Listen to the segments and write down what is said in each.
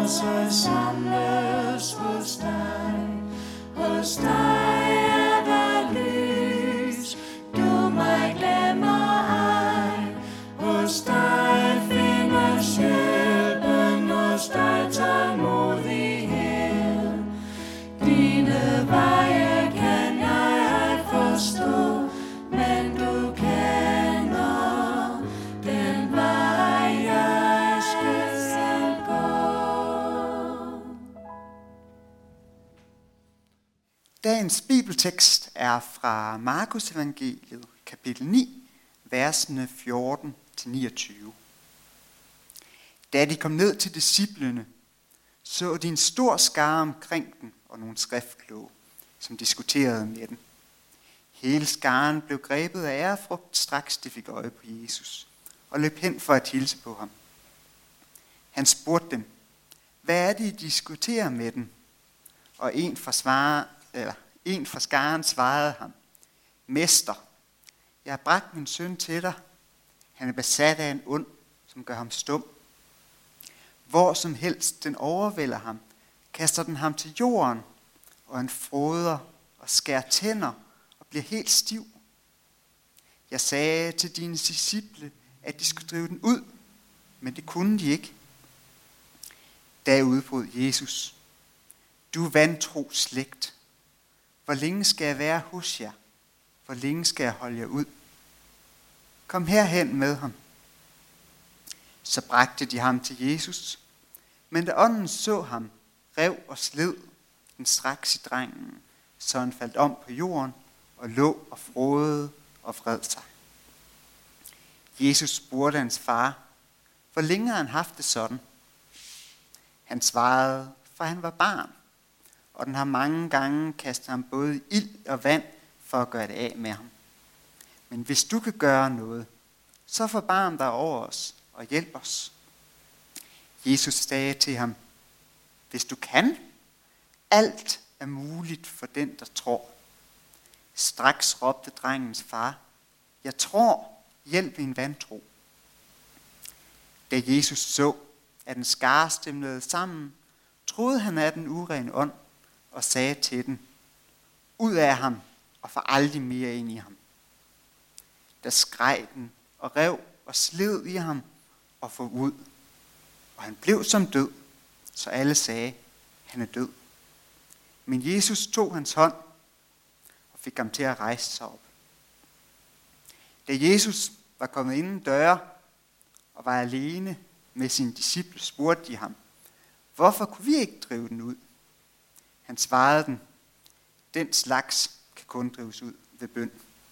så samles hos dig. Hos dig er der lys, du mig glemmer ej. Hos dig findes hjælpen, hos dig tålmodighed. Dine veje kan jeg ej forstå, men du kender den vej, jeg skal gå. Dagens bibeltekst er fra Markus evangeliet, kapitel 9, versene 14-29. Da de kom ned til disciplene, så de en stor skare omkring dem og nogle skriftkloge, som diskuterede med dem. Hele skaren blev grebet af ærefrygt, straks de fik øje på Jesus, og løb hen for at hilse på ham. Han spurgte dem, hvad er det, I diskuterer med dem? Og en fra skaren svarede ham, Mester, jeg har bragt min søn til dig. Han er besat af en ond, som gør ham stum. Hvor som helst den overvælder ham, kaster den ham til jorden, og han froder og skærer tænder og bliver helt stiv. Jeg sagde til dine disciple, at de skulle drive den ud, men det kunne de ikke. Da udbrød Jesus, du vantro slægt, hvor længe skal jeg være hos jer? Hvor længe skal jeg holde jer ud? Kom herhen med ham. Så bragte de ham til Jesus, men da ånden så ham, rev og sled den straks i drengen, så han faldt om på jorden og lå og frådede og vred sig. Jesus spurgte hans far, hvor længe har han haft det sådan? Han svarede, for han var barn, og den har mange gange kastet ham både i ild og vand for at gøre det af med ham. Men hvis du kan gøre noget, så forbarm dig over os og hjælp os. Jesus sagde til ham, hvis du kan, alt er muligt for den, der tror. Straks råbte drengens far, jeg tror, hjælp min vantro. Da Jesus så, at en skare stemlede sammen, troede han af den urene ånd og sagde til den, ud af ham og få aldrig mere ind i ham. Der skreg den og rev og sled i ham og få ud. Og han blev som død, så alle sagde, han er død. Men Jesus tog hans hånd og fik ham til at rejse sig op. Da Jesus var kommet inden døre og var alene med sine disciple, spurgte de ham, hvorfor kunne vi ikke drive den ud? Han svarede dem, den slags kan kun drives ud ved bøn.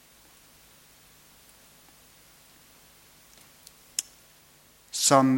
Som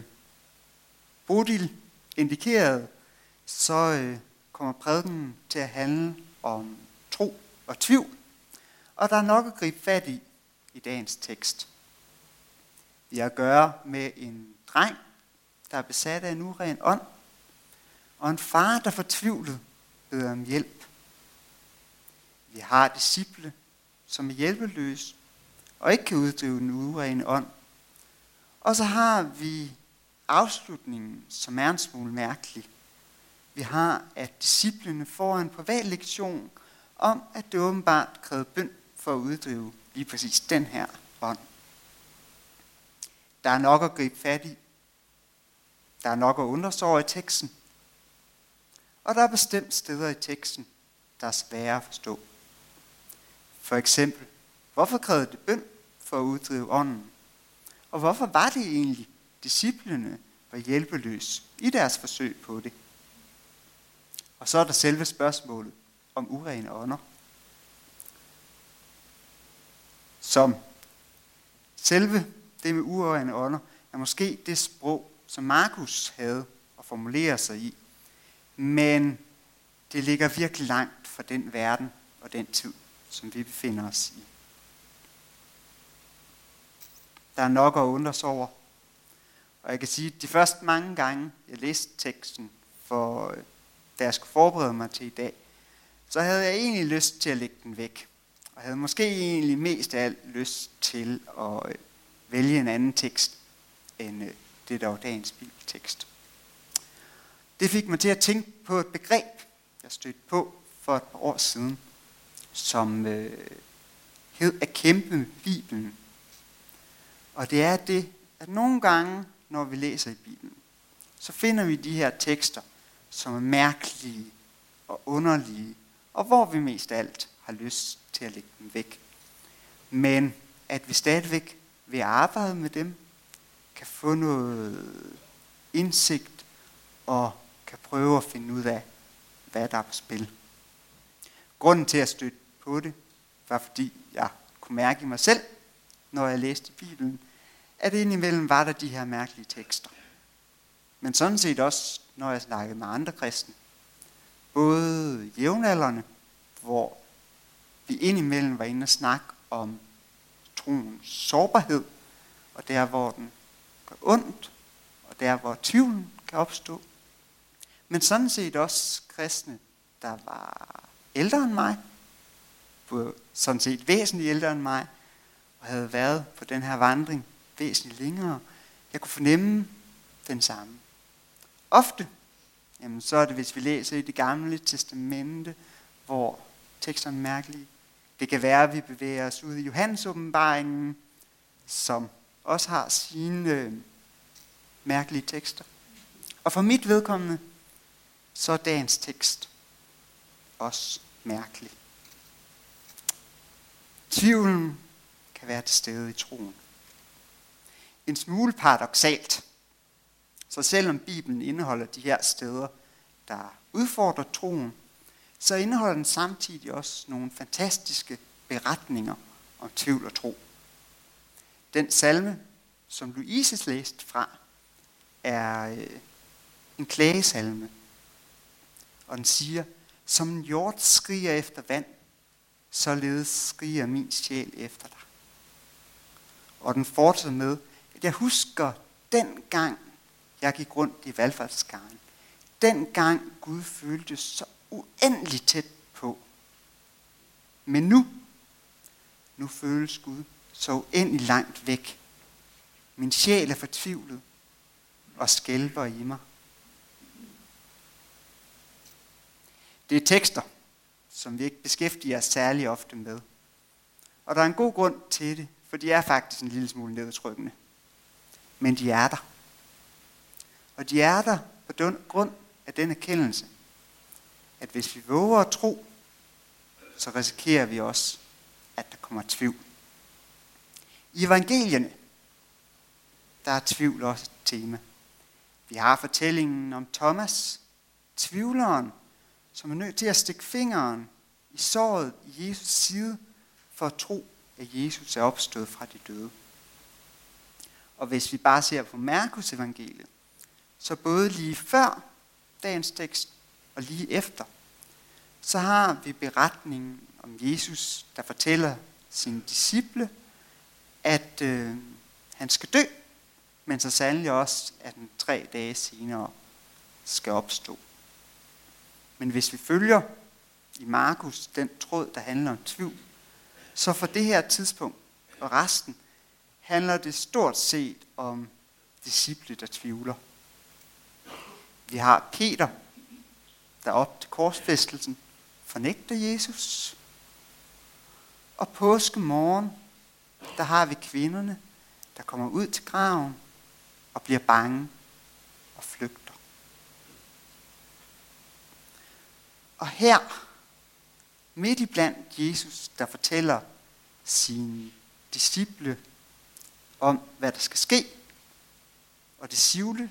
Bodil indikerede, så kommer prædiken til at handle om tro og tvivl, og der er nok at gribe fat i dagens tekst. Vi har at gøre med en dreng, der er besat af en uren ånd, og en far, der fortvivlet beder om hjælp. Vi har disciple, som er hjælpeløse og ikke kan uddrive den urene ånd. Og så har vi afslutningen, som er en smule mærkelig. Vi har, at disciplene får en privat lektion om, at det åbenbart kræver bøn for at uddrive lige præcis den her ånd. Der er nok at gribe fat i. Der er nok at undre sig over i teksten. Og der er bestemt steder i teksten, der er svære at forstå. For eksempel, hvorfor krævede det bøn for at uddrive ånden? Og hvorfor var det egentlig, disciplene var hjælpeløse i deres forsøg på det? Og så er der selve spørgsmålet om urene ånder. Som selve det med urene ånder er måske det sprog, som Markus havde at formulere sig i. Men det ligger virkelig langt fra den verden og den tid, som vi befinder os i. Der er nok at undre sig over. Og jeg kan sige, at de første mange gange, jeg læste teksten, da jeg skulle forberede mig til i dag, så havde jeg egentlig lyst til at lægge den væk. Og havde måske egentlig mest af alt lyst til at vælge en anden tekst, end det der var dagens bibeltekst. Det fik mig til at tænke på et begreb, jeg stødte på for et par år siden, som hed at kæmpe med Bibelen. Og det er det, at nogle gange, når vi læser i Bibelen, så finder vi de her tekster, som er mærkelige og underlige, og hvor vi mest af alt har lyst til at lægge dem væk. Men at vi stadigvæk ved at arbejde med dem, kan få noget indsigt og kan prøve at finde ud af, hvad der er på spil. Grunden til at støtte på det, var fordi jeg kunne mærke i mig selv, når jeg læste Bibelen, at indimellem var der de her mærkelige tekster. Men sådan set også, når jeg snakkede med andre kristne. Både jævnaldrende, hvor vi indimellem var inde og snakke om troens sårbarhed, og der hvor den gør ondt, og der hvor tvivlen kan opstå. Men sådan set også kristne, der var ældre end mig, sådan set væsentligt ældre end mig, og havde været på den her vandring væsentligt længere. Jeg kunne fornemme den samme. Ofte, jamen så er det, hvis vi læser i Det Gamle Testamente, hvor teksterne er mærkelige. Det kan være, at vi bevæger os ud i Johannes åbenbaringen, som også har sine mærkelige tekster. Og for mit vedkommende, så er dagens tekst også mærkelig. Tvivlen kan være til stede i troen. En smule paradoksalt. Så selvom Bibelen indeholder de her steder, der udfordrer troen, så indeholder den samtidig også nogle fantastiske beretninger om tvivl og tro. Den salme, som Louise læste fra, er en klagesalme. Og den siger, som en hjort skriger efter vand, således skriger min sjæl efter dig. Og den fortsætter med, at jeg husker den gang, jeg gik rundt i valfartsgaren. Den gang Gud føltes så uendeligt tæt på. Men nu føles Gud så uendeligt langt væk. Min sjæl er fortvivlet og skælver i mig. Det er tekster, som vi ikke beskæftiger os særlig ofte med. Og der er en god grund til det, for de er faktisk en lille smule nedtrykkende. Men de er der. Og de er der på grund af den erkendelse, at hvis vi våger at tro, så risikerer vi også, at der kommer tvivl. I evangelierne, der er tvivl også et tema. Vi har fortællingen om Thomas, tvivleren, som er nødt til at stikke fingeren i såret i Jesus side, for at tro, at Jesus er opstået fra de døde. Og hvis vi bare ser på Markus evangeliet, så både lige før dagens tekst og lige efter, så har vi beretningen om Jesus, der fortæller sine disciple, at han skal dø, men så sandelig også, at han 3 dage senere skal opstå. Men hvis vi følger i Markus den tråd, der handler om tvivl, så for det her tidspunkt og resten handler det stort set om disciple, der tvivler. Vi har Peter, der op til korsfæstelsen fornægter Jesus. Og påskemorgen, der har vi kvinderne, der kommer ud til graven og bliver bange og flygter. Og her, midt i blandt Jesus, der fortæller sine disciple om, hvad der skal ske, og disciple,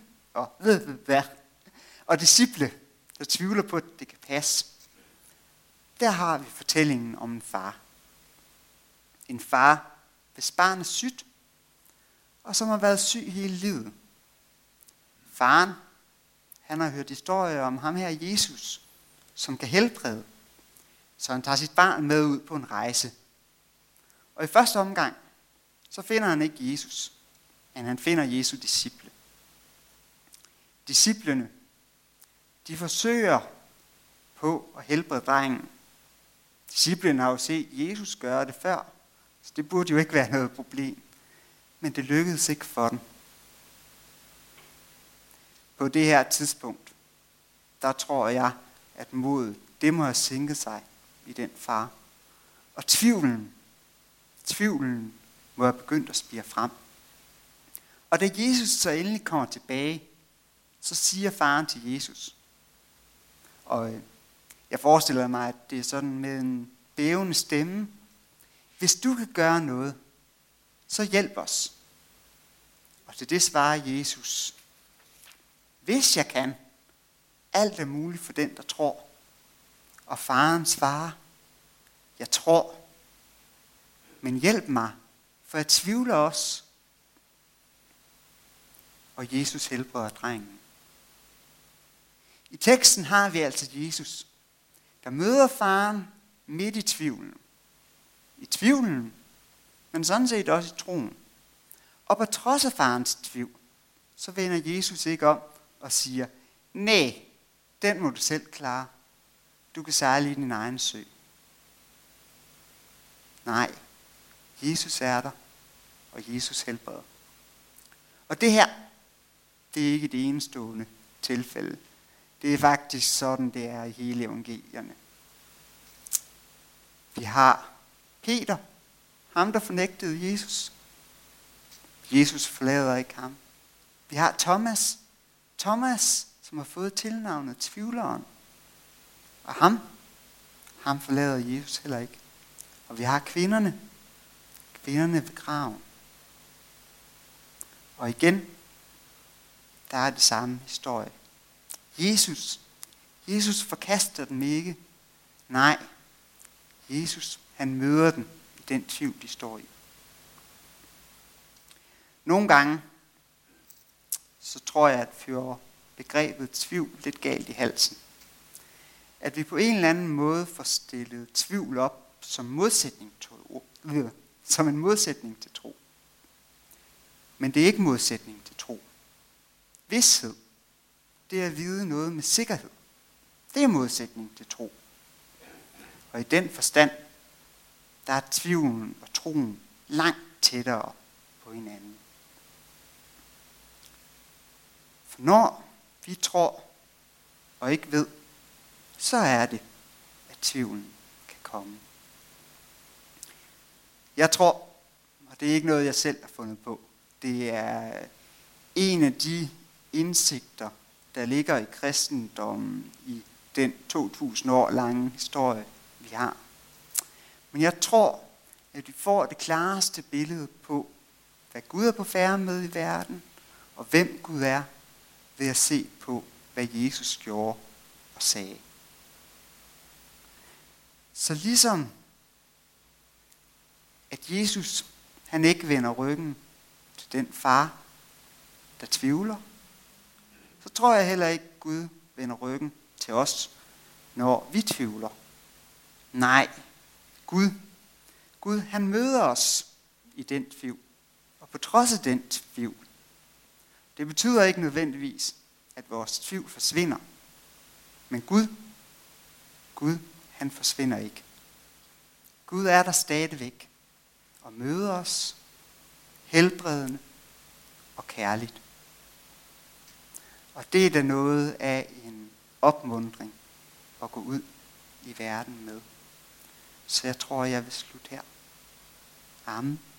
der tvivler på, at det kan passe. Der har vi fortællingen om en far. En far, hvis barn er sygt, og som har været syg hele livet. Faren, han har hørt historier om ham her Jesus, som kan helbrede. Så han tager sit barn med ud på en rejse. Og i første omgang, så finder han ikke Jesus, men han finder Jesu disciple. Disciplene, de forsøger på at helbrede drengen. Disciplene har jo set Jesus gøre det før, så det burde jo ikke være noget problem. Men det lykkedes ikke for dem. På det her tidspunkt, der tror jeg, at modet, det må have sænket sig i den far. Og tvivlen må have begyndt at spire frem. Og da Jesus så endelig kommer tilbage, så siger faren til Jesus. Og jeg forestiller mig, at det er sådan med en bævende stemme. Hvis du kan gøre noget, så hjælp os. Og til det svarer Jesus. Hvis jeg kan, alt er muligt for den, der tror. Og faren svarer, jeg tror, men hjælp mig, for jeg tvivler også. Og Jesus helbreder drengen. I teksten har vi altså Jesus, der møder faren midt i tvivlen. I tvivlen, men sådan set også i troen. Og på trods af farens tvivl, så vender Jesus ikke om og siger, nej, den må du selv klare. Du kan sejle i din egen sø. Nej, Jesus er der, og Jesus helbreder. Og det her, det er ikke det enestående tilfælde. Det er faktisk sådan, det er i hele evangelierne. Vi har Peter, ham der fornægtede Jesus. Jesus forlader ikke ham. Vi har Thomas, som har fået tilnavnet tvivleren. Og ham forlader Jesus heller ikke. Og vi har kvinderne ved graven. Og igen, der er det samme historie. Jesus forkaster dem ikke. Nej, Jesus, han møder dem i den tvivl, de står i. Nogle gange, så tror jeg, at vi får begrebet tvivl lidt galt i halsen. At vi på en eller anden måde får stillet tvivl op som en modsætning til tro. Men det er ikke modsætning til tro. Vished, det er at vide noget med sikkerhed. Det er modsætning til tro. Og i den forstand, der er tvivlen og troen langt tættere på hinanden. For når vi tror og ikke ved, så er det, at tvivlen kan komme. Jeg tror, og det er ikke noget, jeg selv har fundet på, det er en af de indsigter, der ligger i kristendommen i den 2000 år lange historie, vi har. Men jeg tror, at vi får det klareste billede på, hvad Gud er på færde med i verden, og hvem Gud er, ved at se på, hvad Jesus gjorde og sagde. Så ligesom at Jesus, han ikke vender ryggen til den far, der tvivler, så tror jeg heller ikke, Gud vender ryggen til os, når vi tvivler. Nej, Gud han møder os i den tvivl, og på trods af den tvivl. Det betyder ikke nødvendigvis, at vores tvivl forsvinder. Men Gud, han forsvinder ikke. Gud er der stadigvæk og møder os helbredende og kærligt. Og det er da noget af en opmuntring at gå ud i verden med. Så jeg tror, jeg vil slutte her. Amen.